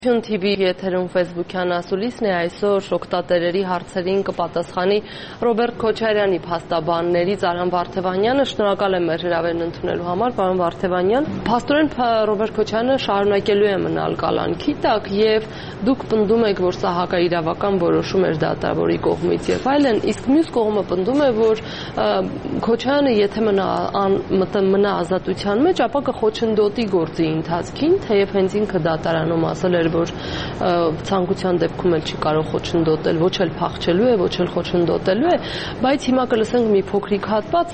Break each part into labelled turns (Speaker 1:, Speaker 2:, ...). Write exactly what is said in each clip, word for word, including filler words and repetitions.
Speaker 1: Թի վի եթերում Facebook-յան ասուլիսն է այսօր օգտատերերի հարցերին կպատասխանի Ռոբերտ Քոչարյանի փաստաբաններից Արամ Վարդևանյանը։ Շնորհակալ եմ մեր հրավերն ընդունելու համար, պարոն Վարդևանյան։ Փաստորեն Ռոբերտ Քոչարյանը շարունակելու է մնալ կալանքի տակ եւ դուք պնդում եք, որ սա հակաիրավական որոշում էր դատավորի կողմից եւ այլն, իսկ մյուս կողմը պնդում է, որ Քոչարյանը եթե մնա մնա ազատության մեջ, ապա կխոչընդոտի գործի ընթացքին, թեև հենց ինքը դատարանում ասել էր, որ ցանկության դեպքում էլ չի կարող խոչընդոտել, ոչ էլ փախչելու է, ոչ էլ խոչընդոտելու է, բայց հիմա կլսենք մի փոքրիկ հատված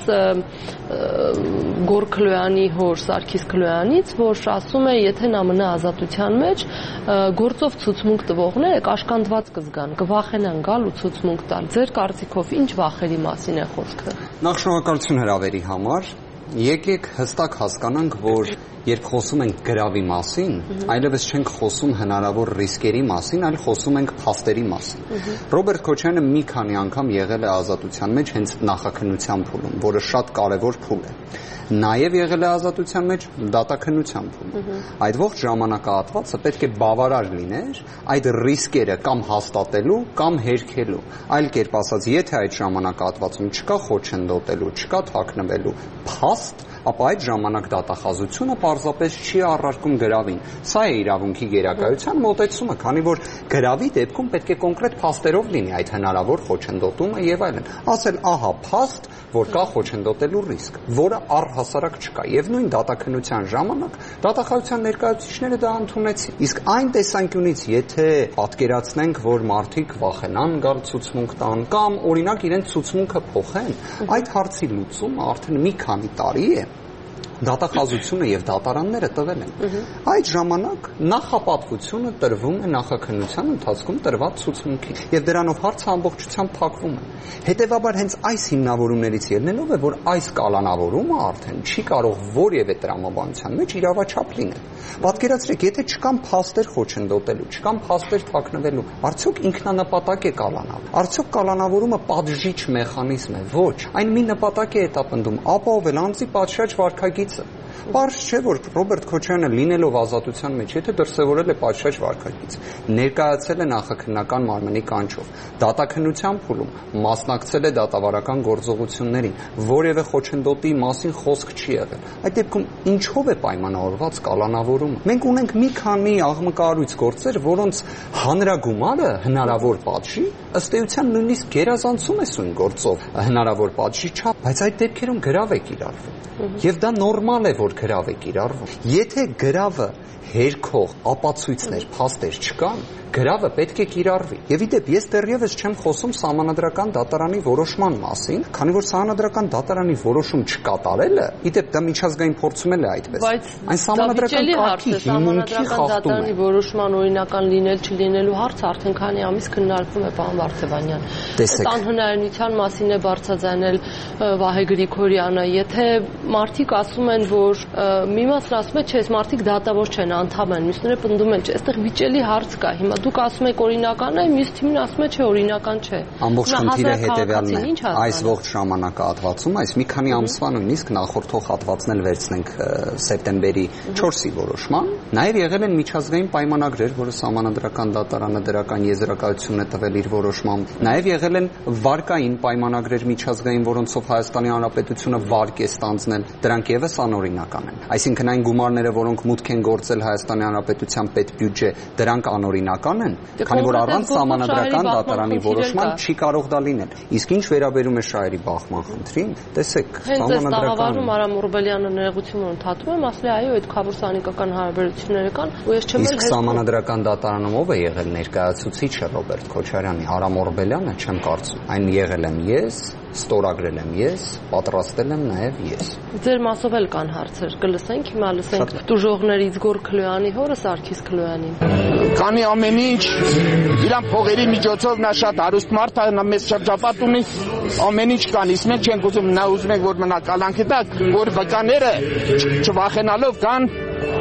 Speaker 1: Գոր Քլոյանի հոր Սարգիս Քլոյանից, որ ասում է, եթե նա մնա ազատության մեջ, գործով ցուցմունք տվողները կաշկանդված կզգան, կվախենան գալ ու ցուցմունք տալ։ Ձեր կարծիքով ինչ վախերի մասին է խոսքը։
Speaker 2: Նախ շնորհակալություն հրավերի համար։ Եկեք հստակ հասկանանք, որ երբ խոսում ենք գրավի մասին, այլևս չենք խոսում հնարավոր ռիսկերի մասին, այլ խոսում ենք փաստերի մասին։ Ռոբերտ Քոչարյանը մի քանի անգամ եղել է ազատության մեջ հենց նախաքննության փուլում, որը շատ կարևոր փուլ է։ Նաև եղել է ազատության մեջ դատաքննության փուլում։ Այդ ողջ ժամանակահատվածը պետք է բավարար լիներ այդ ռիսկերը կամ հաստատելու, կամ հերքելու։ Այլ կերպ ասած, եթե այդ ժամանակահատվածում չկա խոչընդոտելու, չկա թաքնվելու փաստ, ապա այդ ժամանակ դատախազությունը պարզապես չի առարկում գրավին։ Սա է իրավունքի գերակայության մոտեցումը, քանի որ գրավի դեպքում պետք է կոնկրետ փաստերով լինի այդ հնարավոր խոչընդոտումը եւ այլն։ Ասել, ահա փաստ, որ կա խոչընդոտելու ռիսկ, որը առհասարակ չկա։ Եվ նույն դատաքննության ժամանակ դատախազության ներկայացուցիչները դա ընդունեցին։ Իսկ այն տեսանկյունից, եթե պատկերացնենք, որ մարդիկ վախենան գալ ցուցմունք տան կամ օրինակ իրենց ցուցմունքը փոխեն, այդ հարցի լուծումը արդեն մի քանի տարի է դատախազությունը եւ դատարանները տվել են։ Այդ ժամանակ նախապատվությունը տրվում է նախաքննության ընթացքում տրված ցուցմունքի եւ դրանով հարցը ամբողջությամբ փակվում է։ Հետեւաբար հենց այս հիմնավորումներից ելնելով է, որ այս կալանավորումը արդեն չի կարող որևէ տրամաբանության մեջ իրավաչափ լինել։ Պատկերացրեք, եթե չկան փաստեր խոչընդոտելու, չկան փաստեր թաքնվելու, արդյոք ինքնանպատակ է կալանալ։ Արդյոք կալանավորումը պատժիչ մեխանիզմ է։ Ոչ, այն մի նպատակ է հետապնդում՝ ապահովել անձի պատշաճ վարքագիծը։ Պարզ չէ, որ Ռոբերտ Քոչարյանը լինելով ազատության մեջ, եթե դրսևորել է պատշաճ վարքագիծ, ներկայացել է նախաքննական մարմնի կանչով, դատաքննության փուլում մասնակցել է դատավարական գործողություններին, որևէ խոչընդոտի մասին խոսք չի եղել։ Այդ դեպքում ինչով է պայմանավորված կալանավորումը։ Մենք ունենք մի քանի աղմկահարույց գործեր, որոնց հանրագումարը հնարավոր պատժի, ըստ էության նույնիսկ գերազանցում է սույն գործով հնարավոր պատժի չափ, բայց այդ դեպքերում գրավ է կիրառվում։ Եվ դա նորմալ է, որ գրավ է կիրառվում։ Եթե գրավը հերքող ապացույցներ, փաստեր չկան, գրավը պետք է կիրառվի։ Եվ իդեպ ես դեռևս չեմ խոսում սահմանադրական դատարանի որոշման մասին, քանի որ սահմանադրական դատարանի որոշում չկատարելը, իդեպ դա միջազգային փորձում էլ է այդպես։
Speaker 1: Այն
Speaker 2: սահմանադրական կարգի հիմունքի խախտում է։
Speaker 1: Որոշման օրինական լինել չլինելու հարցը արդեն քանի ամիս քննարկվում է, պարոն Վարդևանյան։ Ըստ անհնարինության մասին է բարձրաձայնել Վահե Գրիգորյանը։ Եթե մարդիկ ասում են, որ մի մասն ասում է, չէ, այս մարդիկ դատավոր չեն, անդամ են, մյուսները պնդում են, չէ, այստեղ վիճելի հարց կա։ Հիմա դուք ասում եք օրինական է, մյուս թիմին ասում է, չէ, օրինական չէ։
Speaker 2: Ամբողջ խնդիրը հետևյալն է։ Այս ողջ ժամանակահատվածում, այս մի քանի ամսվա նույնիսկ նախորդող հատվածն էլ վերցնենք սեպտեմբերի չորսի որոշման, նաև եղել են միջազգային պայմանագրեր, որը սահմանադրական դատարանը դրական եզրակացություն է տվել իր որոշմամբ։ Նաև եղել են վարկային պայմանագրեր միջազգային, որոնցով Հայաստանի Հանրապետությունը վարկ է ստանձնել, դրանք եւս անօրինական են։ Այսինքն այն գումարները, որոնք մուտք են գործել Հայաստանի Հանրապետության պետբյուջե, դրանք անօրինական են, քանի որ առանց սահմանադրական դատարանի որոշման չի կարող դա լինել։ Իսկ ինչ վերաբերում է շահերի բախման խնդրին, տեսեք,
Speaker 1: սահմանադրական Արամ Օրբելյանը ներողություն ընդհատում եմ, ասել է, այո, այդ քավորսանիկական հարաբերությունները կան, ու ես չեմ
Speaker 2: Իսկ սահմանադրական դատարանում ով է եղել ներկայացուցիչը Ռոբերտ Քոչարյանի, Արամ Օրբելյանը, չեմ կարծում։ Այն եղել եմ ես, ստորագրել եմ ես, պատրաստել եմ նաև ես։
Speaker 1: Ձեր մասով էլ կան հարցեր, կլսենք, հիմա լսենք տուժողներից Գոր Քլոյանի հորը Սարգիս Քլոյանին։
Speaker 3: Կանի ամեն ինչ, իրան փողերի միջոցով նա շատ հարուստ մարդ է, նա մեծ շրջապատ ունի, ամեն ինչ կան, իսկ մենք չենք ուզում, նա ուզում ենք, որ մնա կալանքի տակ, որ վկաները չվախենալով կան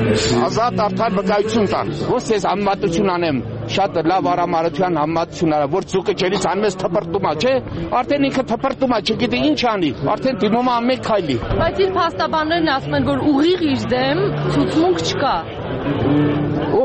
Speaker 3: ազատ արդար վկայություն տան։ Ոնց ես համեմատություն անեմ, շատ լավ արամարության համեմատություն արա, որ ծուկը ջերից անմես թփրտում է, չէ։ Արդեն ինքը թփրտում է, չգիտի ինչ անի, արդեն դիմում է ամեն քայլի։
Speaker 1: Բայց իր փաստաբաններն ասում են, որ ուղիղ իր դեմ ցուցմունք չկա։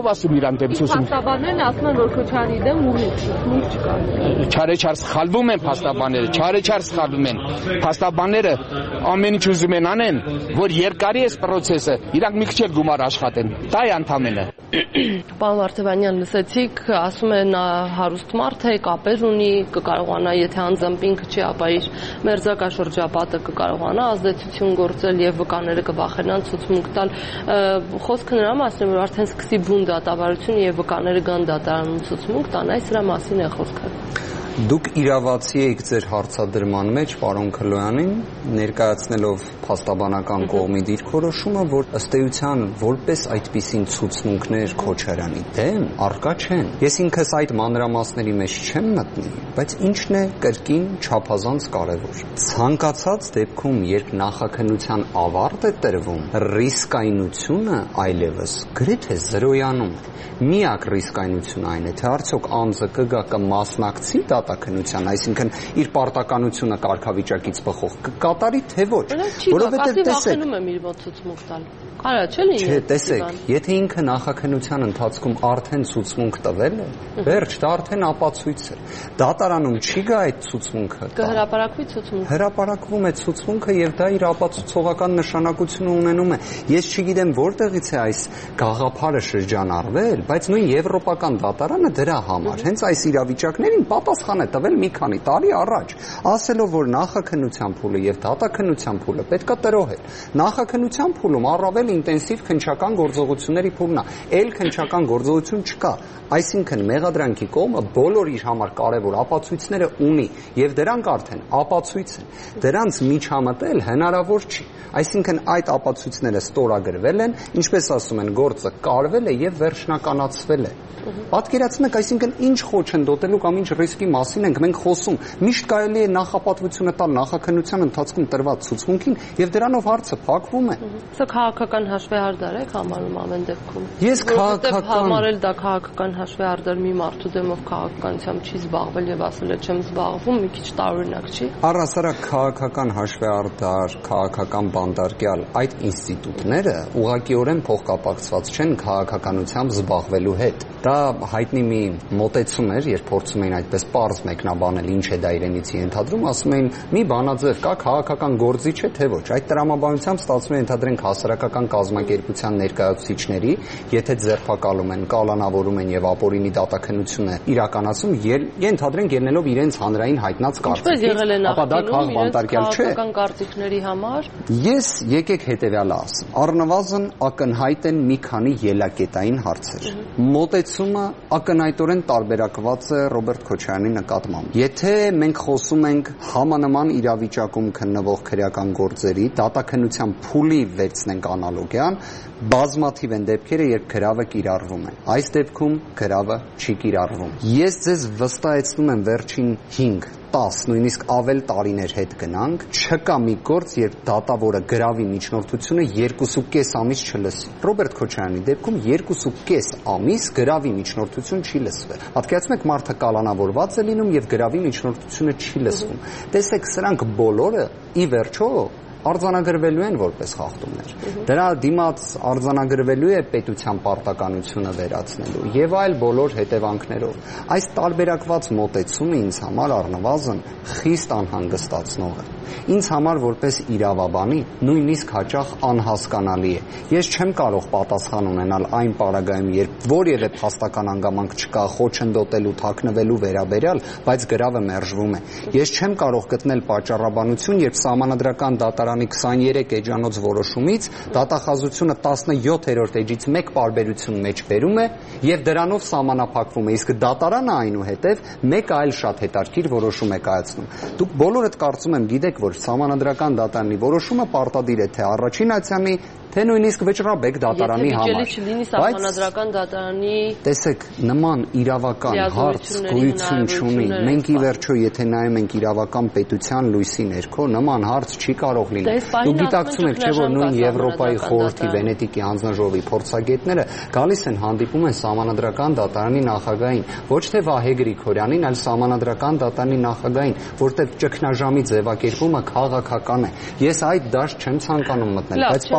Speaker 3: ով ասում իրան դեմ ցուցում։
Speaker 1: Փաստաբաններն ասում են, որ Քոչարյանի դեմ ուրիշ չկա։
Speaker 3: Չարեչար սխալվում են փաստաբանները, չարեչար սխալվում են։ Փաստաբանները ամեն ինչ ուզում են անեն, որ երկարի է process-ը, իրանք մի քիչ էլ գումար աշխատեն։ Դա է ընդամենը։
Speaker 1: Պարոն Վարդևանյան, լսեցիք, ասում է նա հարուստ մարդ է, կապեր ունի, կկարողանա, եթե անձամբ ինքը չի, ապա իր մերձակա շրջապատը կկարողանա ազդեցություն գործել եւ վկաները կվախենան ցուցմունք տալ։ Խոսքը նրա մասին է, որ արդեն սկսի բուն դատավարությունը եւ վկաները գան դատարանում ցուցմունք տան, այս դրա մասին է խոսքը։
Speaker 2: Դուք իրավացի եք ձեր հարցադրման մեջ, պարոն Քլոյանին, ներկայացնելով փաստաբանական կողմի դիրքորոշումը, որ ըստ էության որպես այդպիսին ցուցմունքներ Քոչարյանի դեմ առկա չեն։ Ես ինքս այդ մանրամասների մեջ չեմ մտնի, բայց ինչն է կրկին չափազանց կարևոր։ Ցանկացած դեպքում, երբ նախաքննության ավարտ է տրվում, ռիսկայնությունը այլևս գրեթե զրոյանում է։ Միակ ռիսկայնությունը այն է, թե արդյոք անձը կգա կմասնակցի դատաքննության, այսինքն իր պարտականությունը կարգավիճակից բխող կկատարի, թե ոչ։
Speaker 1: Որովհետև տեսեք, վախենում եմ իր մոտ ցուցմունք տալ։ Կարա չէ՞ լինի։
Speaker 2: Չէ, տեսեք, եթե ինքը նախաքննության ընթացքում արդեն ցուցմունք տվել է, վերջ, դա արդեն ապացույց է։ Դատարանում չի գա այդ ցուցմունքը։
Speaker 1: Կհրապարակվի ցուցմունքը։
Speaker 2: Հրապարակվում է ցուցմունքը եւ դա իր ապացուցողական նշանակությունը ունենում է։ Ես չգիտեմ որտեղից է այս գաղափարը շրջանառվել, բայց նույն եվրոպական դատարանը դրա համար հենց այս իրավիճակներին պատասխան է տվել մի քանի տարի առաջ, ասելով, որ նախաքննության փուլը եւ դատաքննության փուլը պետք է տրոհել։ Նախաքննության փուլում առավել ինտենսիվ քննչական գործողությունների փուլն է, այլ քննչական գործողություն չկա, այսինքն մեղադրանքի կողմը բոլոր իր համար կարևոր ապացույցները ունի եւ դրանք արդեն ապացույց են, դրանց միջամտել հնարավոր չի, այսինքն այդ ապացույցները ստորագրվել են, ինչպես ասում են, գործը կարվել է եւ վերջնականացվել է։ Պատկերացնեք, այսինքն ինչ խոչընդոտելու կամ ինչ ռիսկի մասին ենք մենք խոսում։ Միշտ կարելի է նախապատվությունը տալ նախաքննության ընթացքում տրված ցուցմունքին եւ դրանով հարցը փակվում է։
Speaker 1: Սա քաղաքական հաշվեհարդար է համարում ամեն դեպքում։
Speaker 2: Ես քաղաքական
Speaker 1: համարել դա քաղաքական հաշվեհարդար մի մարդու դեմ, ով քաղաքականությամբ չի զբաղվել եւ ասել է չեմ զբաղվում, մի քիչ տարօրինակ չի։
Speaker 2: Առհասարակ քաղաքական հաշվեհարդար, քաղաքական բանդարկյալ այդ ինստիտուտները ուղղակիորեն փոխկապակցված չեն քաղաքականությամբ զբաղվելու հետ։ Դա հայտնի մի մոտեցում էր, երբ փորձում էին այդպես պարզ մեկնաբանել ինչ է դա իրենից ենթադրում, ասում էին մի բանաձև կա, քաղաքական գործիչ է թե ոչ։ Այդ տրամաբանությամբ ստացվում է ենթադրենք հասարակական կազմակերպության ներկայացուցիչների, եթե ձերբակալում են, կալանավորում են եւ ապօրինի դատաքննությունը իրականացում, ենթադրենք ելնելով իրենց հանրային հայտնած կարծիքից, ապա դա քաղաքաբանտարկյալ չէ։
Speaker 1: Քաղաքական կարծիքների համար
Speaker 2: Ես եկեք հետեւյալը ասեմ։ Առնվազն ակնհայտ են մի քանի ելակետային հարցեր։ Մոտեցումը ակնհայտորեն տարբերակված է Ռոբերտ Քոչարյանի նկատմամբ։ Եթե մենք խոսում ենք համանման իրավիճակում քննվող քրեական գործերի դատաքննության փուլի վերցնենք անալոգիան, բազմաթիվ են դեպքերը, երբ գրավը կիրառվում է։ Այս դեպքում գրավը չի կիրառվում։ Ես ձեզ վստահեցնում եմ վերջին հինգ տաս, նույնիսկ ավել տարիներ հետ գնանք, չկա մի գործ, երբ դատավորը գրավի միջնորդությունը երկուսուկես ամիս չլսի։ Ռոբերտ Քոչարյանի դեպքում երկուսուկես ամիս գրավի միջնորդություն չի լսվել։ Պատկերացնում եք, մարդը կալանավորված է լինում եւ գրավի միջնորդությունը չի լսվում։ Տեսեք, սրանք բոլորը ի վերջո արձանագրվելու են որպես խախտումներ։ Դրա դիմաց արձանագրվելու է պետության պարտականությունը վերացնելու եւ այլ բոլոր հետևանքներով։ Այս տարբերակված մոտեցումը ինձ համար առնվազն խիստ անհանգստացնող է։ Ինձ համար որպես իրավաբանի նույնիսկ հաճախ անհասկանալի է։ Ես չեմ կարող պատասխան ունենալ այն պարագայում, երբ որևէ փաստական հանգամանք չկա խոչընդոտելու, թաքնվելու վերաբերյալ, բայց գրավը մերժվում է։ Ես չեմ կարող գտնել պատճառաբանություն, երբ Սահմանադրական դատարանի քսաներեք էջանոց որոշումից դատախազությունը տասնյոթերորդ էջից մեկ պարբերություն մեջ բերում է եւ դրանով սահմանափակվում է, իսկ դատարանը այնուհետեւ մեկ այլ շատ հետաքրքիր որոշում է կայացնում։ Դուք բոլորդ կարծում եմ գիտեք, որ Սահմանադրական դատարանի որոշումը պարտադիր է թե առաջին ացյանի, թե նույնիսկ վճռաբեկ դատարանի համար։
Speaker 1: Եթե չլինի Սահմանադրական դատարանի,
Speaker 2: տեսեք, նման իրավական հարց գոյություն չունի։ Մենք ի վերջո, եթե նայում ենք իրավական պետության լույսի ներքո, նման հարց չի կարող լինել։ Դուք գիտակցում եք, չէ՞ որ նույն Եվրոպայի խորհրդի Վենետիկի հանձնաժողովի փորձագետները գալիս են հանդիպում են Սահմանադրական դատարանի նախագահին, ոչ թե Վահե Գրիգորյանին, այլ Սահմանադրական դատարանի նախագահին, որտեղ ճգնաժամի ձևակերպումը քաղաքական է։ Ես այդ դաշտ չեմ ցանկանում մտնել, բայց պարզապես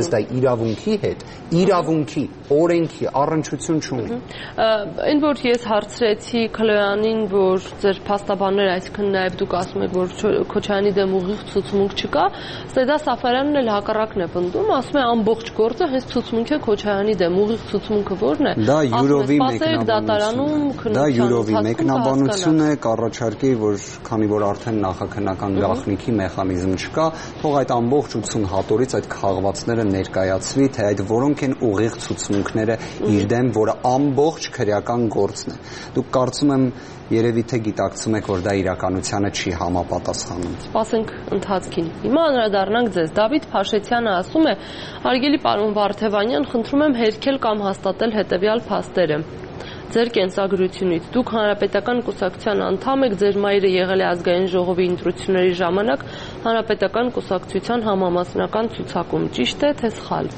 Speaker 2: բայց դա իրավունքի հետ, իրավունքի, օրենքի առնչություն չունի։
Speaker 1: Այն որ ես հարցրեցի Քլոյանին, որ ձեր փաստաբանները, այսինքն նաև դուք ասում եք, որ Քոչարյանի դեմ ուղիղ ցուցմունք չկա, Սեդա Սաֆարյանն էլ հակառակն է պնդում, ասում է ամբողջ գործը հենց ցուցմունք է Քոչարյանի դեմ, ուղիղ ցուցմունքը ո՞րն է։
Speaker 2: Դա յուրովի մեկնաբանություն է։ Դա յուրովի մեկնաբանություն է, կառաջարկի, որ քանի որ արդեն նախաքննական գաղտնիքի մեխանիզմ չկա, թող այդ ամբողջ ութսուն հատորից այդ քաղվածները ներկայացվի, թե այդ որոնք են ուղիղ ցուցմունքները իր դեմ, որը ամբողջ քրեական գործն է։ Դուք կարծում եմ երևի թե գիտակցում եք, որ դա իրականությանը չի համապատասխանում։ Սպասենք
Speaker 1: ընթացքին։ Հիմա անդրադառնանք ձեզ։ Դավիթ Փաշեցյանը ասում է. «Հարգելի պարոն Վարդևանյան, խնդրում եմ հերքել կամ հաստատել հետևյալ փաստերը։ Ձեր կենսագրությունից դուք հանրապետական կուսակցության անդամ եք, ձեր մայրը եղել է ազգային ժողովի ընտրությունների ժամանակ հանրապետական կուսակցության համամասնական ցուցակում, ճիշտ է թե սխալ»։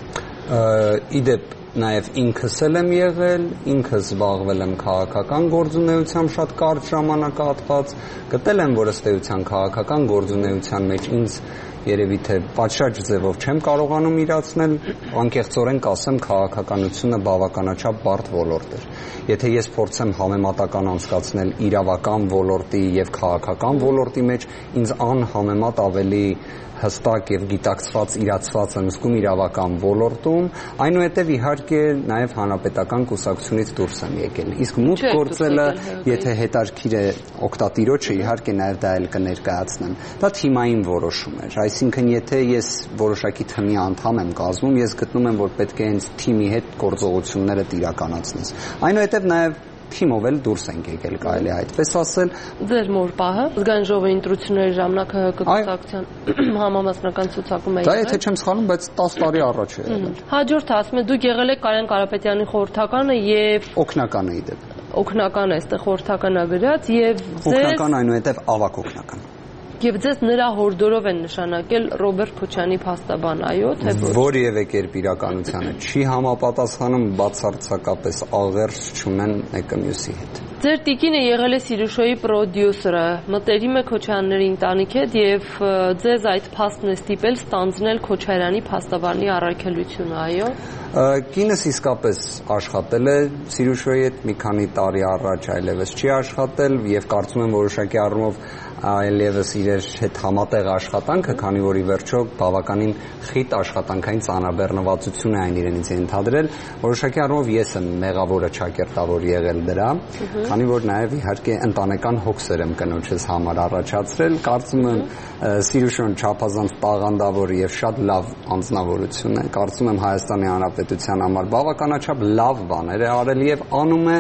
Speaker 2: Իդեպ նաև ինքս եմ եղել, ինքս զբաղվել եմ քաղաքական գործունեությամբ շատ կարճ ժամանակահատված, գտել եմ, որ ըստ էության քաղաքական գործունեության մեջ ինձ երևի թե պատշաճ ձևով չեմ կարողանում իրացնել, անկեղծորեն կասեմ, քաղաքականությունը բավականաչափ բարդ ոլորտ էր։ Եթե ես փորձեմ համեմատական անցկացնել իրավական ոլորտի եւ քաղաքական ոլորտի մեջ, ինձ անհամեմատ ավելի հստակ եւ գիտակցված իրացված եմ զգում իրավական ոլորտում, այնուհետև իհարկե նաեւ հանրապետական կուսակցությունից դուրս եմ եկել։ Իսկ մուտք գործելը, եթե հետարքիր է օգտատիրոջը, իհարկե նաեւ դա էլ կներկայացնեմ։ Դա թիմային որոշում էր, այսինքն եթե ես որոշակի թիմի անդամ եմ կազմում, ես գտնում եմ, որ պետք է հենց թիմի հետ գործողությունները իրականացնես։ Այնուհետև նաեւ թիմով էլ դուրս ենք եկել, կարելի է այդպես ասել։
Speaker 1: Ձեր մոր պահը ազգային ժողովի ընտրությունների ժամանակ կուսակցության համամասնական ցուցակում եք։
Speaker 2: Դա եթե չեմ սխալվում, բայց տասը տարի առաջ է եղել։
Speaker 1: Հաջորդը ասում է դուք եղել եք Կարեն Կարապետյանի խորհրդականը եւ
Speaker 2: օգնականը իդեպ։
Speaker 1: Օգնական է, այստեղ խորհրդականա գրած եւ ձեզ
Speaker 2: օգնական այնուհետև ավակ օգնական։
Speaker 1: Եվ ձեզ նրա հորդորով են նշանակել Ռոբերտ Քոչարյանի փաստաբան, այո, թե ոչ։
Speaker 2: Որևէ կերպ իրականությանը չի համապատասխանում, բացարձակապես աղերս չունեն մեկը մյուսի հետ։
Speaker 1: Ձեր տիկինը եղել է Սիրուշոյի պրոդյուսերը, մտերիմ է Քոչարյանների ընտանիքի հետ եւ ձեզ այդ փաստն է ստիպել ստանձնել Քոչարյանի փաստաբանի առաքելությունը, այո։
Speaker 2: Կինս իսկապես աշխատել է Սիրուշոյի հետ մի քանի տարի առաջ, այլևս չի աշխատել եւ կարծում եմ որոշակի առումով այլևս իրեր հետ համատեղ աշխատանքը, քանի որ ի վերջո բավականին խիտ աշխատանքային ծանրաբեռնվածություն է այն իրենից ենթադրել, որոշակի առումով ես եմ մեղավորը ճակերտավոր եղել դրա, քանի որ նաև իհարկե ընտանեկան հոգսեր եմ կնոջս համար առաջացրել, կարծում եմ Սիրուշոն չափազանց տաղանդավոր եւ շատ լավ անձնավորություն է, կարծում եմ Հայաստանի Հանրապետության համար բավականաչափ լավ բաներ է արել եւ անում է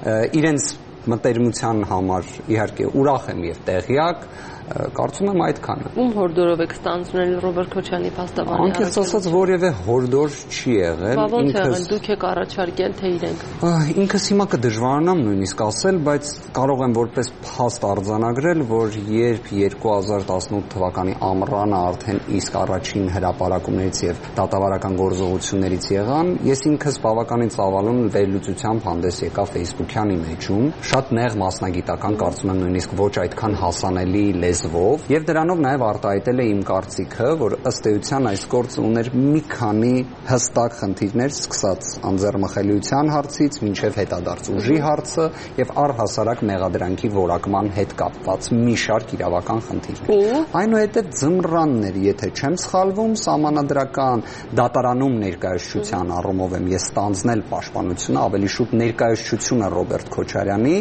Speaker 2: իրենց մտերմության համար, իհարկե ուրախ եմ եւ տեղյակ, կարծում եմ այդքանը։
Speaker 1: Ում հորդորով եք ստանձնել Ռոբերտ Քոչարյանի փաստաբանի
Speaker 2: առաքելությունը։ Անկեղծ ասած որևէ հորդոր չի եղել։
Speaker 1: Ոնց եղել, դուք եք առաջարկել, թե իրենք։
Speaker 2: Ինքս հիմա կդժվարանամ նույնիսկ ասել, բայց կարող եմ որպես փաստ արձանագրել, որ երբ երկու հազար տասնութ թվականի ամռանը արդեն իսկ առաջին հրապարակումներից եւ դատավարական գործողություններից եղան, ես ինքս բավականին ծավալուն վերլուծությամբ հանդես եկա Facebook-յան իմեջում, շատ նեղ մասնագիտական, կարծում եմ նույնիսկ ոչ այդքան հասանելի լեզվով, եւ դրանով նաեւ արտահայտել է իմ կարծիքը, որ ըստ էության այս գործը ուներ մի քանի հստակ խնդիրներ, սկսած անձեռմխելիության հարցից մինչեւ հետադարձ ուժի հարցը եւ առհասարակ մեղադրանքի որակման հետ կապված մի շարք իրավական խնդիրներ։ Այնուհետեւ ձմռաններ, եթե չեմ սխալվում, սահմանադրական դատարանում ներկայացության առումով եմ ես ստանձնել պաշտպանությունը, ավելի շուտ ներկայացությունը Ռոբերտ Քոչարյանի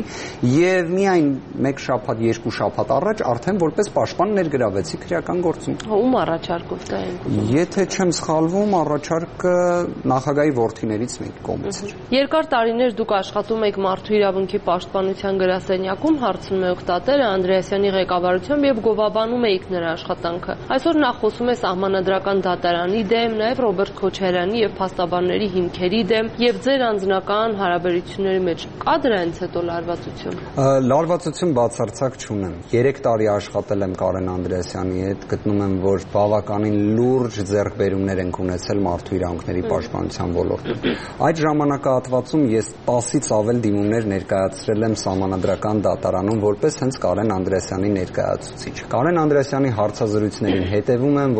Speaker 2: եւ միայն մեկ շաբաթ, երկու շաբաթ առաջ արդեն որպես պաշտպան ներգրավեցի քրեական գործում։
Speaker 1: Ում առաջարկով դա եք ուզում։
Speaker 2: Եթե չեմ սխալվում, առաջարկը նախագահի որդիներից մեկի կողմից էր։
Speaker 1: Երկար տարիներ դուք աշխատում եք մարդու իրավունքի պաշտպանության գրասենյակում, հարցնում է օգտատերը Անդրեասյանի ղեկավարությամբ եւ գովաբանում եք նրա աշխատանքը։ Այսօր նա խոսում է սահմանադրական դատարանի դեմ, նաեւ Ռոբերտ Քոչարյանի եւ փաստաբանների հիմքերի դեմ եւ ձեր անձնական հարաբերությունների մեջ կա դրանից հետո լարվածություն։
Speaker 2: Լարվածություն բացարձակ չունեմ։ երեք տարի աշխատել եմ Կարեն Անդրեասյանի հետ, գտնում եմ, որ բավականին լուրջ ձեռքբերումներ ենք ունեցել մարդու իրավունքների պաշտպանության ոլորտում։ Այդ ժամանակահատվածում ես տասից ավել դիմումներ ներկայացրել եմ սահմանադրական դատարանում որպես հենց Կարեն Անդրեասյանի ներկայացուցիչ։ Կարեն Անդրեասյանի հարցազրույցներին հետևում եմ, որոշ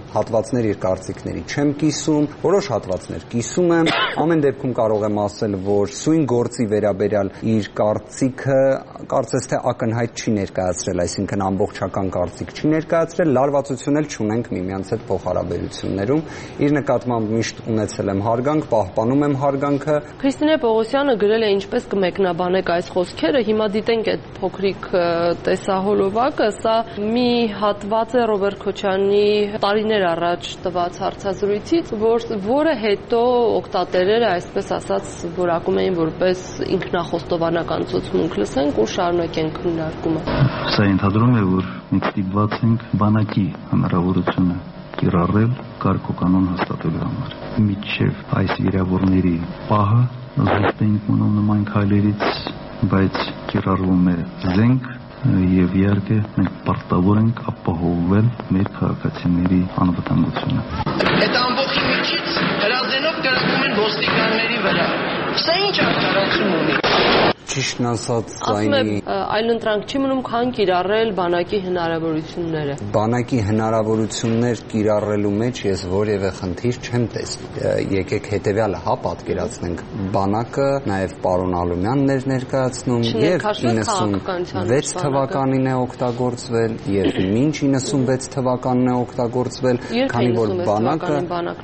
Speaker 2: հատվածներ իր կարծիքների չեմ կիսում, որոշ հատվածներ կիսում եմ, ամեն դեպքում կարող եմ ասել, որ սույն գործի վերաբերյալ իր կարծիքը կարծես թե ակնհայտ չի ներկայացրել, այսինքն ամբողջական կարծիք չի ներկայացրել, լարվածություն էլ չունենք միմյանց հետ փոխհարաբերություններում, իր նկատմամբ միշտ ունեցել եմ հարգանք, պահպանում եմ հարգանքը։
Speaker 1: Քրիստինե Պողոսյանը գրել է ինչպես կմեկնաբանեք այս խոսքերը, հիմա դիտենք այդ փոքրիկ տեսահոլովակը, սա մի հատված է Ռոբերտ Քոչարյանի տարիներ առաջ տված հարցազրույցից, որ որը հետո օգտատերերը, այսպես ասած, որակում էին որպես ինքնախոստովանական ցուցմունք, լսենք ու շարունակենք քննարկումը։
Speaker 4: Սա ընդհանրում է, որ մենք ստիպված ենք բանակի հնարավորությունը կիրառել կարգոկանոն հաստատելու համար։ Մինչև այս վիրավորների պահը զուսպ ենք մնում նման քայլերից, բայց կիրառվում է զենք եւ իհարկե մենք պարտավոր ենք ապահովել մեր քաղաքացիների անվտանգությունը։
Speaker 5: Այդ ամբողջ միջից հրազենով կրակում են ոստիկանների վրա։ Սա ինչ արդարացում ունի։
Speaker 2: Ճիշտն ասած,
Speaker 1: այն այլընտրանք չի մնում, քան կիրառել բանակի հնարավորությունները։
Speaker 2: Բանակի հնարավորություններ կիրառելու մեջ ես որևէ խնդիր չեմ տեսնում։ Եկեք հետևյալը հա պատկերացնենք։ Բանակը նաև պարոն Ալումյանն էր ներկայացնում եւ իննսունվեց թվականին է օգտագործվել եւ մինչ իննսունվեց թվականին է օգտագործվել, քանի որ բանակը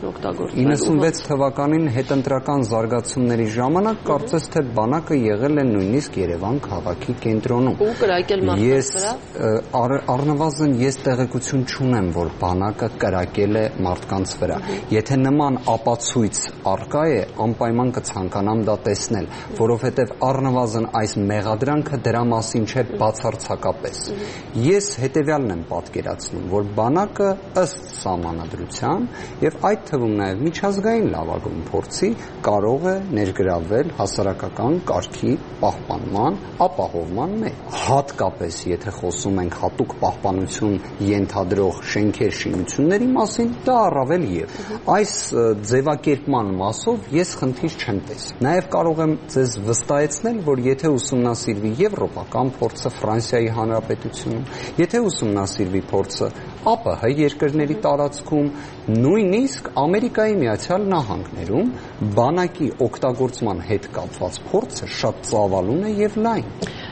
Speaker 2: իննսունվեց թվականին հետընտրական զարգացումների ժամանակ կարծես թե բանակը եղել է նույնիսկ Երևան քաղաքի կենտրոնում։
Speaker 1: Ու կրակել մարդկանց վրա։
Speaker 2: Առնվազն ես տեղեկություն չունեմ, որ բանակը կրակել է մարդկանց վրա։ Եթե նման ապացույց առկա է, անպայման կցանկանամ դա տեսնել, որովհետև առնվազն այս մեղադրանքը դրա մասին չէ բացարձակապես։ Ես հետևյալն եմ պատկերացնում, որ բանակը ըստ սահմանադրության եւ այդ թվում նաեւ միջազգային լավագույն փորձի կարող է ներգրավել հասարակական կարգի պահպանման, ապահովման մեջ։ Հատկապես եթե խոսում ենք հատուկ պահպանություն ենթադրող շենքեր, շինությունների մասին, դա առավել եւ այս ձևակերպման մասով ես խնդիր չեմ տեսնում։ Նաեւ կարող եմ ձեզ վստահեցնել, որ եթե ուսումնասիրվի եվրոպական փորձը Ֆրանսիայի Հանրապետությունում, եթե ուսումնասիրվի փորձը ԱՊՀ երկրների տարածքում, նույնիսկ Ամերիկայի Միացյալ Նահանգներում բանակի օգտագործման հետ կապված փորձը շատ ծավալուն է եւ լայն։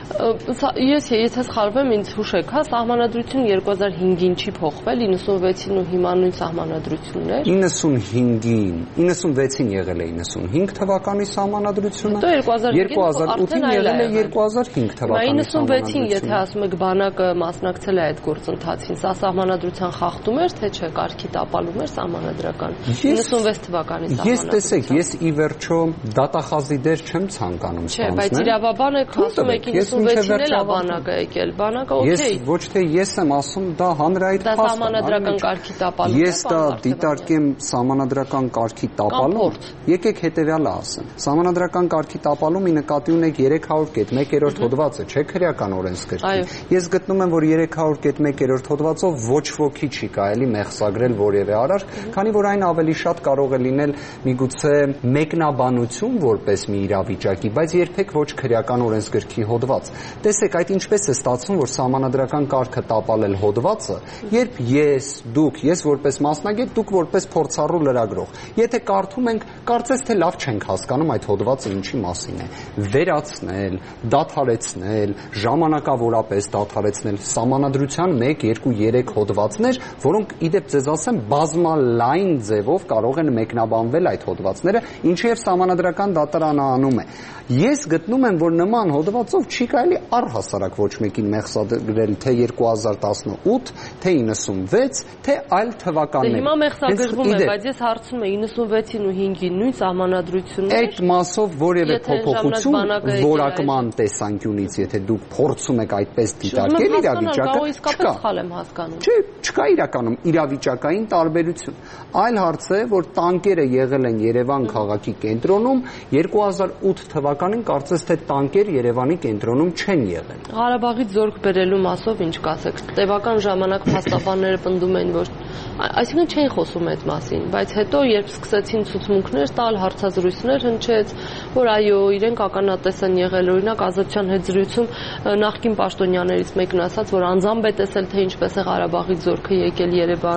Speaker 1: Ես եթե սխալվեմ, ինձ հուշեք, հա, սահմանադրությունը երկու հազար հինգին չի փոխվել, իննսունվեցին ու հիմա նույն սահմանադրությունն էր։
Speaker 2: իննսունհինգին, իննսունվեցին եղել է իննսունհինգ թվականի սահմանադրությունը,
Speaker 1: երկու հազար ութին
Speaker 2: եղել է երկու հազար հինգ թվականի
Speaker 1: իննսունվեցին, եթե ասում եք բանակը մասնակցել է այդ գործընթացին, սա սահմանադրության խախտում էր, թե չէ, կարգի տապալում էր սահմանադրական։ իննսունվեց թվականի սահմանադրություն։
Speaker 2: Ես տեսեք, ես ի վերջո դատախազի դեր չեմ ցանկանում
Speaker 1: ստանձնել։ Չէ, բայց իրավաբան եք ասում եք իննսունվեցին էլ է բանակը եկել, բանակը օքեյ։
Speaker 2: Ես ոչ թե ես եմ ասում, դա հանրայիտ
Speaker 1: փաստ է։ Դա սահմանադրական կարգի տապալում է։
Speaker 2: Ես դա դիտարկեմ սահմանադրական կարգի տապալում։ Եկեք հետևյալը ասեմ։ Սահմանադրական կարգի տապալումի նկատի ունեք երեք հարյուր կետ մեկերորդ հոդվածը, չէ՞ քրեական օրենսգրքի։ Ես գտնում եմ, որ երեք հարյուր կետ մեկերորդ հոդվածով ոչ ոքի չի կարելի մեղսագրել որևէ արարք, քանի որ այն ավելի շատ կարող է լինել միգուցե մեկնաբանություն որպես մի իրավիճակի, բայց երբեք ոչ քրեական օրենսգրքի հոդված։ Տեսեք, այդ ինչպես է ստացվում, որ սահմանադրական կարգը տապալել հոդվածը, երբ ես, դուք, ես որպես մասնագետ, դուք որպես փորձառու լրագրող, եթե կարդում ենք, կարծես թե լավ չենք հասկանում այդ հոդվածը ինչի մասին է։ Վերացնել, դադարեցնել, ժամանակավորապես դադարեցնել սահմանադրության մեկ, երկու, երեք հոդվածներ, որոնք իդեպ ձեզ ասեմ, բազմալայն ձևով կարող են մեկնաբանվել այդ հոդվածները, ինչը եւ սահմանադրական դատարանը անում է։ Ես գտնում եմ, որ նման հոդվածով չի կարելի առհասարակ ոչ մեկին մեղսագրել թե երկու հազար տասնութ, թե իննսունվեց, թե այլ թվականներ։
Speaker 1: Հիմա մեղսագրվում է, բայց ես հարցնում եմ իննսունվեցին ու հինգին նույն սահմանադրությունն է։
Speaker 2: Այդ մասով որևէ փոփոխություն որակման տեսանկյունից, եթե դուք փորձում եք այդպես դիտարկել իրավիճակը, չկա։ Չէ, չկա իրականում իրավիճակային տարբերություն։ Այլ հարց է, որ տանկերը եղել են Երևան քաղաքի կենտրոնում, երկու հազար ութ թվականին կարծես թե տանկեր Երևանի կենտրոնում չեն եղել։
Speaker 1: Ղարաբաղից զորք բերելու մասով ինչ կասեք։ Տևական ժամանակ փաստաբանները պնդում են, որ այսինքն չէին խոսում այդ մասին, բայց հետո երբ սկսեցին ցուցմունքներ տալ, հարցազրույցներ հնչեց, որ այո, իրենք ականատես են եղել, օրինակ Ազատության հետ զրույցում նախկին պաշտոնյաներից մեկն ասաց, որ անձամբ է տեսել, թե ինչպես է Ղարաբաղից զորքը եկել Երևան։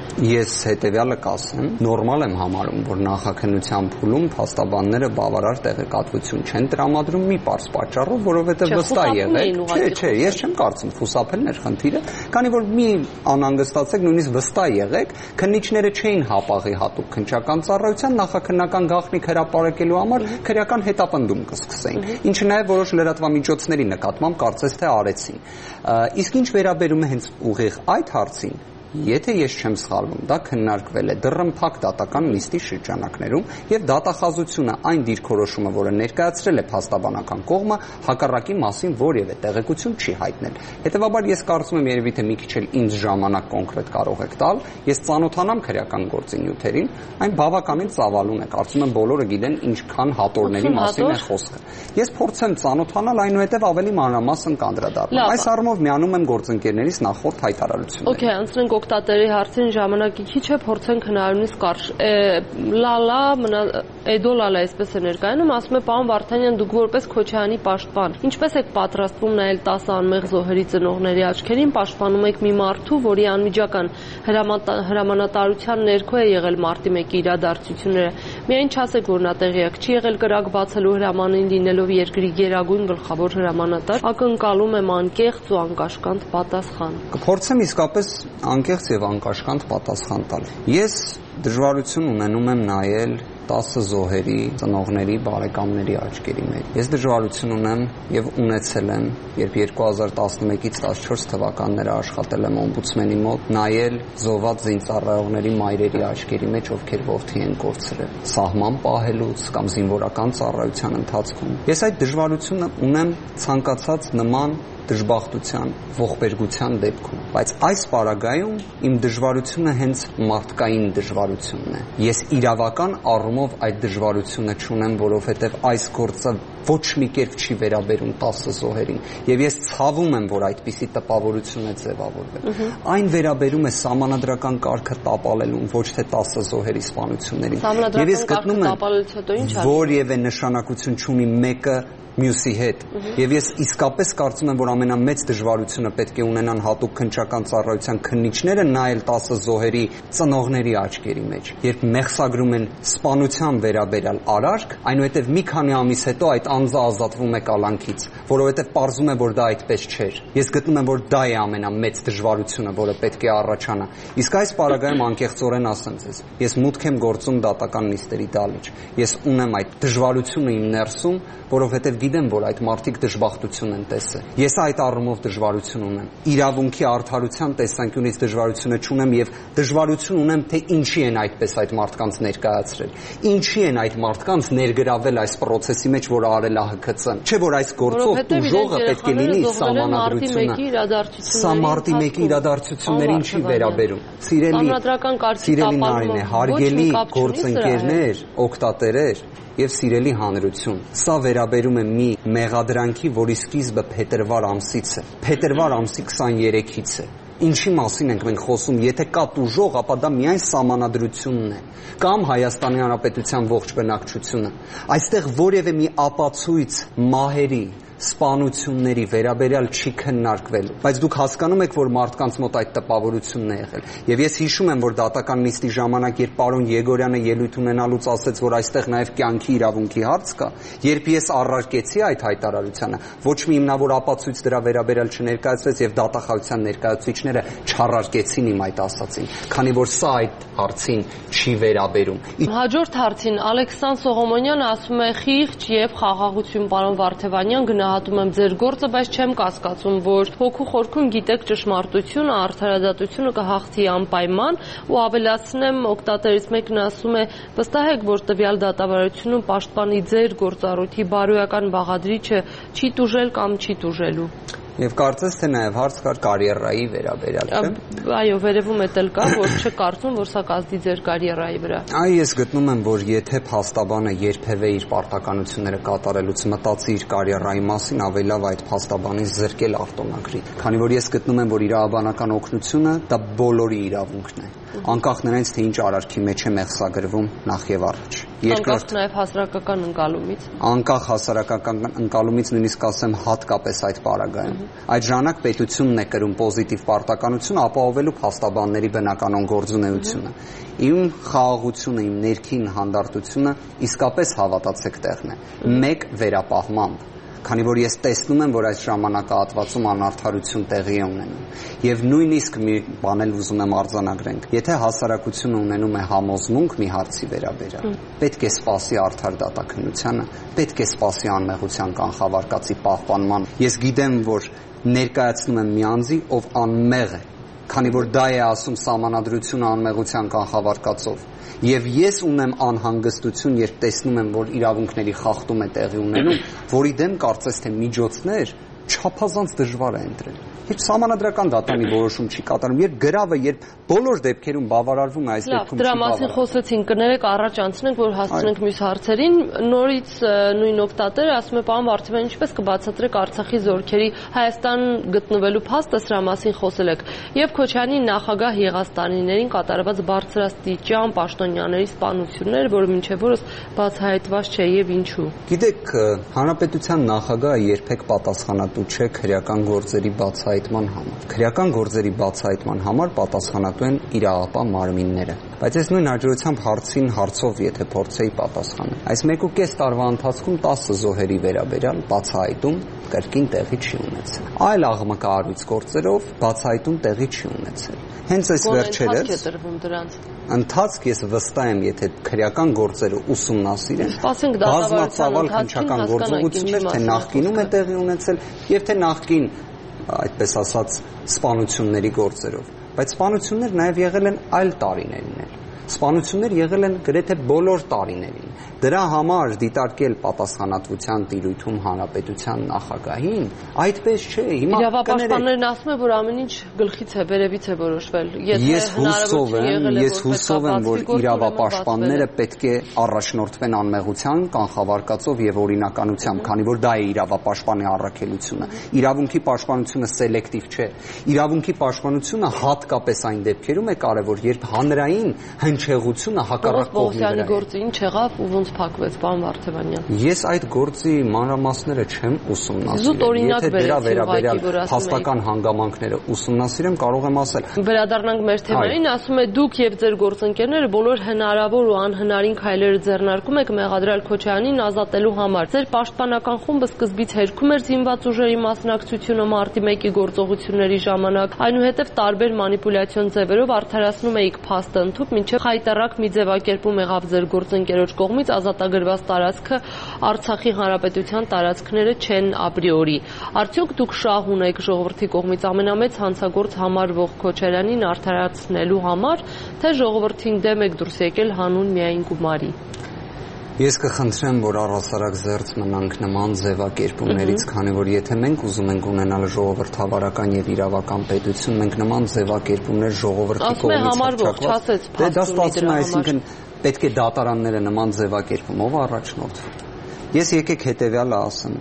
Speaker 2: Ես հետեւյալը կասեմ, նորմալ եմ համարում, որ նախաքննության փուլում փաստաբանները բավարար տեղեկատվություն չեն տրամադրում մի պարզ պատճառով, որովհետև վստահ եղեք, չէ, չէ, ես չեմ կարծում խուսափելն էր խնդիրը, քանի որ մի անհանգստացեք, նույնիսկ վստահ եղեք, քննիչները չէին հապաղի հատուկ քննչական ծառայության նախաքննական գաղտնիք հրապարակելու համար քրեական հետապնդում կսկսեին, ինչը նաև որոշ լրատվամիջոցների նկատմամբ կարծես թե արեցին։ Իսկ ինչ վերաբերում է հենց ուղիղ այդ հարցին, եթե ես չեմ սխալվում, դա քննարկվել է դռնփակ դատական նիստի շրջանակներում եւ դատախազությունը այն դիրքորոշումը, որը ներկայացրել է փաստաբանական կողմը, հակառակի մասին որևէ տեղեկություն չի հայտնել։ Հետևաբար ես կարծում եմ երևի թե մի քիչ էլ ինձ ժամանակ կոնկրետ կարող եք տալ, ես ծանոթանամ քրեական գործի նյութերին, այն բավականին ծավալուն է, կարծում եմ բոլորը գիտեն ինչքան հատորների մասին է խոսքը։ Ես փորձեմ ծանոթանալ, այնուհետև ավելի մանրամասն կանդրադառնամ։ Այս առումով միանում եմ գործընկերներից նախորդ հայտարարությունները։
Speaker 1: Okay, անցնենք օգտատերի հարցին, ժամանակի քիչ է, փորձենք հնարավորինս կարճ։ Լալա, Էդոլալա, այսպես է ներկայանում, ասում է պարոն Վարդանյան, դուք որպես Քոչարյանի պաշտպան, ինչպես եք պատրաստվում նայել տասը անմեղ զոհերի ծնողների աչքերին, պաշտպանում եք մի մարդու, որի անմիջական հրամանատարության ներքո է եղել մարտի մեկի իրադարձությունները։ Միայն չասեք, որ նա տեղյակ չի եղել կրակ բացելու հրամանին, լինելով երկրի գերագույն գլխավոր հրամանատար, ակնկալում եմ անկեղծ ու անկաշկանդ պատասխան։
Speaker 2: Կփորձեմ իսկապես անկեղծ եւ անկաշկանդ պատասխան տալ։ Ես դժվարություն ունենում եմ նայել տասը զոհերի ծնողների բարեկամների աչքերի մեջ։ Ես դժվարություն ունեմ եւ ունեցել եմ, երբ երկու հազար տասնմեկից տասնչորս թվականները աշխատել եմ օմբուդսմենի մոտ, նայել զոհված զինծառայողների մայրերի աչքերի մեջ, ովքեր որդի են կորցրել սահման պահելուց կամ զինվորական ծառայության ընթացքում։ Ես այդ դժվարությունը ունեմ ցանկացած նման դժբախտության, ողբերգության դեպքում, բայց այս պարագայում իմ դժվարությունը հենց մարդկային դժվարությունն է։ Ես իրավական առումով այդ դժվարությունը չունեմ, որովհետև այս գործը ոչ մի կերպ չի վերաբերում տասը զոհերին, եւ ես ցավում եմ, որ այդպիսի տպավորություն է ձևավորվել։ Այն վերաբերում է սահմանադրական կարգը տապալելուն, ոչ թե տասը զոհերի սպանություններին։ Եվ ես գտնում եմ, որևէ նշանակություն չունի մեկը մյուսի հետ։ Եվ ես իսկապես կարծում եմ, որ ամենամեծ դժվարությունը պետք է ունենան հատուկ քննչական ծառայության քննիչները նայել տասը զոհերի ծնողների աչքերի մեջ, երբ մեղսագրում են սպանության վերաբերյալ արարք, այնուհետև մի քանի ամիս հետո այդ անձը ազատվում է կալանքից, որովհետև պարզում է, որ դա այդպես չէր։ Ես գտնում եմ, որ դա է ամենամեծ դժվարությունը, որը պետք է առաջանա։ Իսկ այս պարագայում անկեղծորեն ասեմ ձեզ, ես մուտք եմ գործում դատական նիստերի դալիճ։ Ես ունեմ այդ դժվարությունը իմ ներսում, որովհետև գիտեմ, որ այդ մարդիկ դժբախտություն են տեսել։ Ես այդ առումով դժվարություն ունեմ։ Իրավունքի արդարության տեսանկյունից դժվարությունը չունեմ եւ դժվարություն ունեմ, թե ինչի են այդպես այդ մարդկանց ներկայացրել։ Ինչի են այդ մարդկանց ներգրավել այս process-ի մեջ, որը արել է Հ K C-ն։ Չէ՞ որ այս գործով ուժողը պետք է լինի սահմանադրությունը։ Սա մարտի մեկի իրադարձություններին չի վերաբերում։ Սիրելի, սիրելի Նարինե, հարգելի գործընկերներ, օգտատերեր եւ սիրելի հանրություն, սա վերաբերում է մի մեղադրանքի, որի սկիզբը փետրվար ամսից է։ Փետրվար ամսի քսաներեքից է։ Ինչի մասին ենք մենք խոսում, եթե կա տուժող, ապա դա միայն սահմանադրությունն է կամ Հայաստանի Հանրապետության ողջ բնակչությունը։ Այստեղ որևէ մի ապացույց մահերի սպանությունների վերաբերյալ չի քննարկվել, բայց դուք հասկանում եք, որ մարդկանց մոտ այդ տպավորությունն է եղել։ Եվ ես հիշում եմ, որ դատական նիստի ժամանակ, երբ պարոն Եգորյանը ելույթ ունենալուց ասեց, որ այստեղ նաև կյանքի իրավունքի հարց կա, երբ ես առարկեցի այդ հայտարարությանը, ոչ մի հիմնավոր ապացույց դրա վերաբերյալ չներկայացվեց եւ դատախազության ներկայացուցիչները չառարկեցին իմ այդ ասացին, քանի որ սա այդ հարցին չի վերաբերում։
Speaker 1: Հաջորդ հարցին Ալեքսան Սողոմոնյանը ասում է խիղճ եւ խաղաղություն, պարոն Վարդևանյան, գնահատում եմ ձեր գործը, բայց չեմ կասկածում, որ հոգու խորքում գիտեք ճշմարտությունը, արդարադատությունը կհաղթի անպայման, ու ավելացնեմ, օգտատերից մեկն ասում է, վստահ եք, որ տվյալ դատավարությունը պաշտպանի ձեր գործառույթի բարոյական բաղադրիչը չի տուժել կամ չի տուժելու։
Speaker 2: Եվ կարծես թե նաև հարց կար կարիերայի վերաբերյալ, չէ՞։
Speaker 1: Այո, վերևում էլ կա, որ չկարծում, որ սա կազդի ձեր կարիերայի վրա։
Speaker 2: Այ ես գտնում եմ, որ եթե փաստաբանը երբևէ իր պարտականությունները կատարելուց մտածի իր կարիերայի մասին, ավելի լավ այդ փաստաբանից զրկել արտոնագրի, քանի որ ես գտնում եմ, որ իրավաբանական օգնությունը դա բոլորի իրավունքն է, անկախ նրանից, թե ինչ արարքի մեջ է մեղսագրվում նախ եւ առաջ։
Speaker 1: Անկախ նաև հասարակական ընկալումից։
Speaker 2: Անկախ հասարակական ընկալումից նույնիսկ ասեմ հատկապես այդ պարագայում։ Այդ ժամանակ պետությունն է կրում պոզիտիվ պարտականություն ապահովելու փաստաբանների բնականon գործունեությունը։ Իմ խաղաղությունը, իմ ներքին հանդարտությունը իսկապես հավատացեք տեղն է։ Մեկ վերապահմամբ, քանի որ ես տեսնում եմ, որ այս ժամանակահատվածում անարդարություն տեղի է ունենում։ Եվ նույնիսկ մի բան էլ ուզում եմ արձանագրենք, եթե հասարակությունը ունենում է համոզմունք մի հարցի վերաբերյալ, պետք է սպասի արդար դատաքննությանը, պետք է սպասի անմեղության կանխավարկածի պահպանման։ Ես գիտեմ, որ ներկայացնում եմ մի անձի, ով անմեղ է, քանի որ դա է ասում Սահմանադրությունը անմեղության կանխավարկածով։ Եվ ես ունեմ անհանգստություն, երբ տեսնում եմ, որ իրավունքների խախտում է տեղի ունենում, որի դեմ կարծես թե միջոցներ չափազանց դժվար է ընտրել։ Երբ Սահմանադրական դատանի որոշում չի կատարում, երբ գրավը, երբ բոլոր դեպքերում բավարարվում է, այս դեպքում չի բավարարվում։
Speaker 1: Դրա մասին խոսեցինք, կներեք, առաջ անցնենք, որ հասցնենք մյուս հարցերին։ Նորից նույն օգտատերը ասում է, պարոն Վարդևյան, ինչպես կբացատրեք Արցախի զորքերի Հայաստան գտնվելու փաստը, սրա մասին խոսել եք։ Եվ Քոչարյանի նախագահ եղած տարիներին կատարված բարձրաստիճան պաշտոնյաների սպանություններ, որը մինչև օրս բացահայտված չէ, եւ ինչու։
Speaker 2: Գիտեք, Հանրապետության նախագահը երբեք պատասխանատու չէ քրեական գործերի բացահայտման համար։ Քրեական գործերի բացահայտման համար պատասխանատու են իրավապահ մարմինները։ Բայց ես նույն հաջողությամբ հարցին հարցով եթե փորձեի պատասխանել։ Այս մեկ ու կես տարվա ընթացքում տասը զոհերի վերաբերյալ բացահայտում կրկին տեղի չի ունեցել։ Այլ աղմկահարույց գործերով բացահայտում տեղի չի ունեցել։ Հենց այս վերջերս ընթացք ես վստահ եմ, եթե քրեական գործերը ուսումնասիրեն, բազմացավալ քննչական գործողություններ թե նախկինում է տեղի ունեցել եւ թե նախկին, այդպես ասած, սպանությունների գործերով, բայց սպանություններ նաև եղել են այլ տարիներին։ Սպանություններ եղել են գրեթե բոլոր տարիներին։ Դրա համար դիտարկել պատասխանատվության տիրույթում հանրապետության նախագահին այդպես չէ։ Հիմա
Speaker 1: իրավապաշտպաններն ասում են, որ ամեն ինչ գլխից է, վերևից է որոշվել։
Speaker 2: Ես հուսով եմ, ես հուսով եմ, որ իրավապաշտպանները պետք է առաջնորդվեն անմեղության կանխավարկածով եւ օրինականությամբ, քանի որ դա է իրավապաշտպանի առաքելությունը։ Իրավունքի պաշտպանությունը սելեկտիվ չէ։ Իրավունքի պաշտպանությունը հատկապես այն դեպքերում է կարևոր, երբ հանրային հնչեղությունը հակառակ կողմի վրա է։
Speaker 1: Գործը ինչ եղավ ու ոնց փակվեց, պարոն Վարդևանյան։
Speaker 2: Ես այդ գործի մանրամասները չեմ ուսումնասիրել։ Եթե դրա վերաբերյալ փաստական հանգամանքները ուսումնասիրեմ, կարող եմ ասել։
Speaker 1: Վերադառնանք մեր թեմային, ասում է դուք եւ ձեր գործընկերները բոլոր հնարավոր ու անհնարին քայլերը ձեռնարկում եք մեղադրյալ Քոչարյանին ազատելու համար։ Ձեր պաշտպանական խումբը սկզբից հերքում էր զինված ուժերի մասնակցությունը մարտի մեկի գործողությունների ժամանակ, այնուհետև տարբեր մանիպուլյացիոն ձևերով արդարացնում էիք փաստը ընդհուպ, մինչև խայտառակ մի ձևակերպում եղավ ձեր գործընկերոջ կողմից ազատագրված տարածքը Արցախի հանրապետության տարածքները չեն ապրիորի։ Արդյոք դուք շահ ունեք ժողովրդի կողմից ամենամեծ հանցագործ համարվող Քոչարյանին արդարացնելու համար, թե ժողովրդին դեմ եք դուրս եկել հանուն միայն գումարի։
Speaker 2: Ես կխնդրեմ, որ առհասարակ զերծ մնանք նման ձևակերպումներից, քանի որ եթե մենք ուզում ենք ունենալ ժողովրդավարական եւ իրավական պետություն, մենք նման ձևակերպումներ ժողովրդի կողմից հռչակված։ Դե դա ստացվում է, այսինքն պետք է դատարանները նման ձևակերպումով առաջնորդվեն։ Ես եկեք հետեւյալը ասեմ։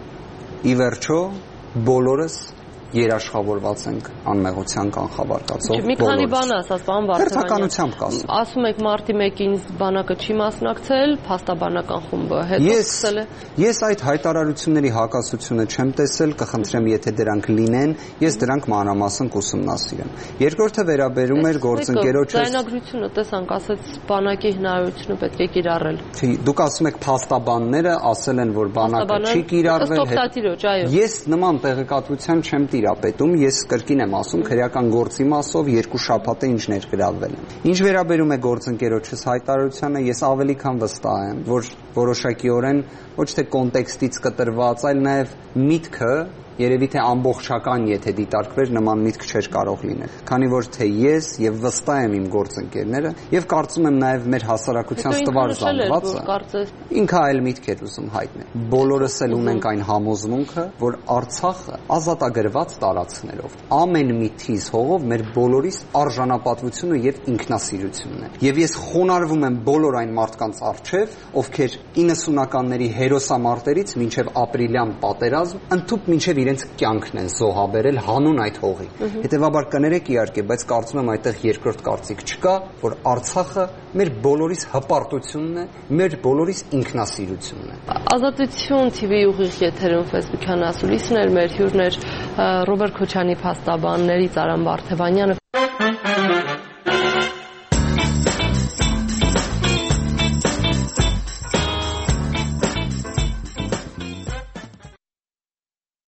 Speaker 2: Ի վերջո բոլորս երաշխավորված ենք անմեղության կանխավարկածով։
Speaker 1: Մի քանի բան ասած, պարոն Վարդևյան։
Speaker 2: Հերթականությամբ կասեմ։
Speaker 1: Ասում եք մարտի մեկին բանակը չի մասնակցել, փաստաբանական խումբը հետո սկսել է։
Speaker 2: Ես այդ հայտարարությունների հակասությունը չեմ տեսել, կխնդրեմ, եթե դրանք լինեն, ես դրանք մանրամասն կուսումնասիրեմ։ Երկրորդը վերաբերում էր գործընկերոջս։
Speaker 1: Ձայնագրությունը տեսանք, ասեց բանակի հնարավորությունը պետք է կիրառել։
Speaker 2: Չի, դուք ասում եք փաստաբանները ասել են, որ բանակը չի կիրառվել։ Ես նման տեղեկատվության չեմ տիրապետում, ես կրկին եմ ասում, քրեական գործի մասով երկու շաբաթ է ինչ ներգրավվել եմ։ Ինչ վերաբերում է գործընկերոջս հայտարարությանը, ես ավելի քան վստահ եմ, որ որոշակիորեն ոչ թե կոնտեքստից կտրված, այլ նաև միտքը երևի թե ամբողջական, եթե դիտարկվեր, նման միտք չէր կարող լինել։ Քանի որ թե ես եւ վստահ եմ իմ գործընկերները եւ կարծում եմ նաեւ մեր հասարակության ստվար զանգվածը ինքը այլ միտք էր ուզում հայտնել։ Բոլորս էլ ունենք այն համոզմունքը, որ Արցախը ազատագրված տարածքներով ամեն մի թիզ հողով մեր բոլորիս արժանապատվությունը եւ ինքնասիրությունն է։ Եվ ես խոնարհվում եմ բոլոր այն մարդկանց առջև, ովքեր իննսունականների հերոսամարտերից մինչև ապրիլյան պատերազմ ընդཐུպ մինչև իրենց կյանքն են զոհաբերել հանուն այդ հողի։ Հետևաբար կներեք իհարկե, բայց կարծում եմ այդտեղ երկրորդ կարծիք չկա, որ Արցախը մեր բոլորիս հպարտությունն է, մեր բոլորիս ինքնասիրությունն է։
Speaker 1: Ազատություն Թի Վի ուղիղ եթերում Facebook-յան ասուլիսն էր, մեր հյուրն էր Ռոբերտ Քոչարյանի փաստաբաններից Արամ Վարդևանյանը։